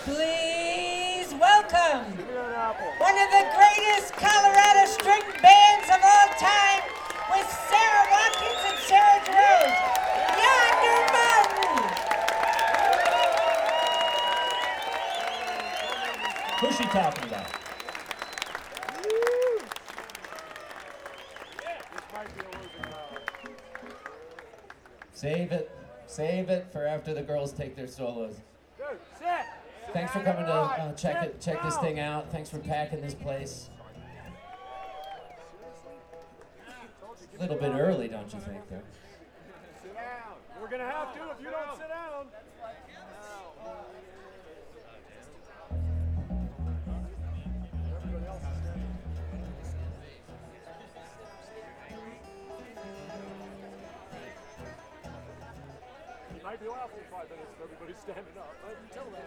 Please welcome one of the greatest Colorado string bands of all time with Sarah Watkins and Sarah DeRose, Yonder Mountain. Who's she talking about? Save it for after the girls take their solos. Thanks for coming to check this thing out. Thanks for packing this place. A little bit early, don't you think, though? Sit down. We're gonna have to if you don't sit down. It might be awful 5 minutes if everybody's standing up. Until then.